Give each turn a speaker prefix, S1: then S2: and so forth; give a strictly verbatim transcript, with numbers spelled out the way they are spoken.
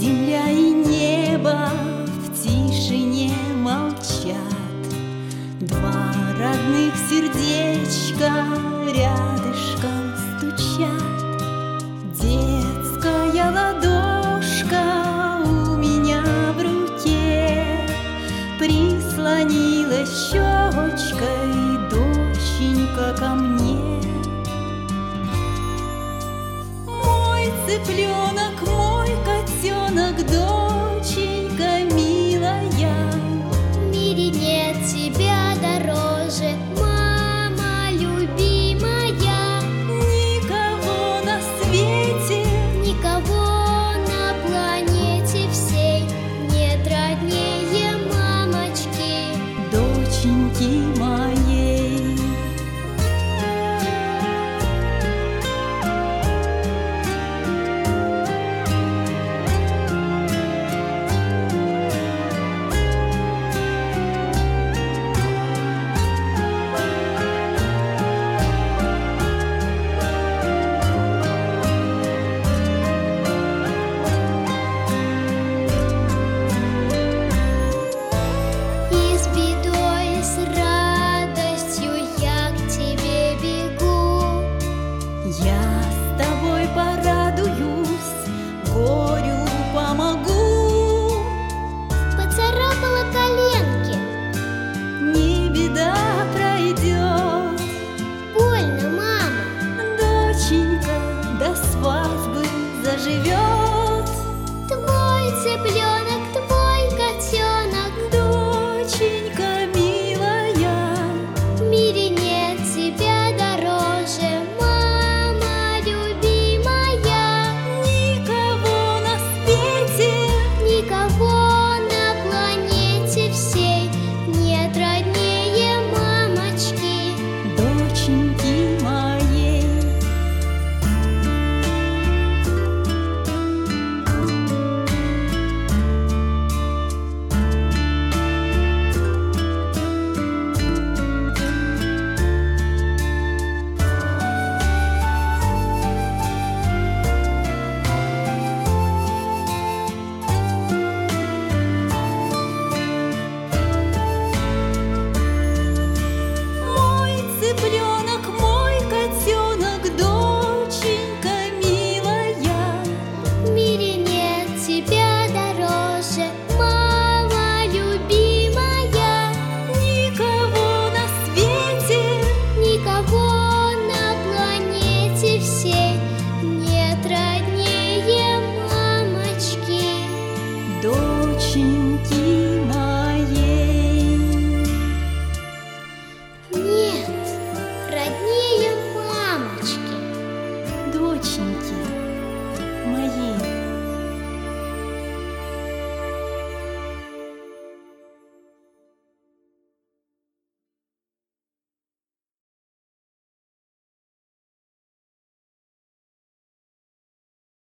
S1: Земля и небо в тишине молчат. Два родных сердечка рядышком стучат. Детская ладошка у меня в руке прислонилась щечкой доченька ко мне. Мой цыпленок, мой котенок, доченька милая,
S2: в мире нет тебя дороже, мама любимая.
S1: Никого на свете,
S2: никого на планете всей нет роднее мамочки,
S1: доченьки моей. Я с тобой порадуюсь, горю помогу.
S2: поцарапала коленки,
S1: Не беда, пройдет.
S2: больно, мама,
S1: Доченька до свадьбы заживет.
S2: твой цыпленок, твой котенок,
S1: Доченька милая,
S2: в мире нет тебя дороже, мама любимая.
S1: никого на свете,
S2: Никого на планете всей нет роднее мамочки,
S1: доченьки моей. Мой цыпленок, мой котенок, доченька милая,
S2: в мире нет тебя дороже, мама любимая.
S1: никого на свете,
S2: Никого на планете всей нет роднее мамочки,
S1: доченьки моей.
S2: нет роднее мамочки.
S1: Доченьки моей.